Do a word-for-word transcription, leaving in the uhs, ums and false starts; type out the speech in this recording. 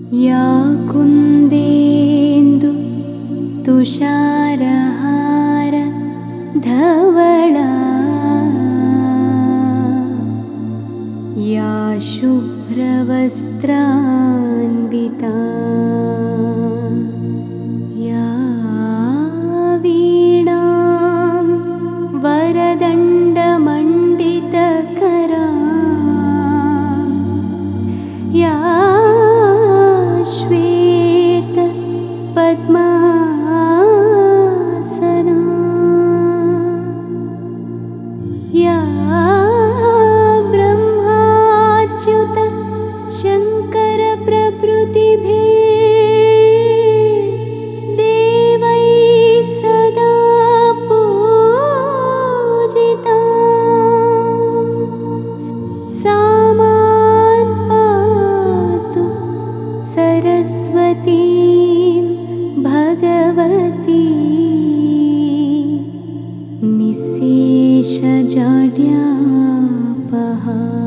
या कुन्देन्दु तुषारहार धवला या शुभ्रवस्त्रान्विता या वीणां वरदण्डमण्डितकरा या श्वेत पद्मासना या ब्रह्माच्युत शङ्कर प्रभृतिभिः देवैः सदा पूजिता सा मां पातु सरस्वती भगवती निःशेषजाड्यापहा।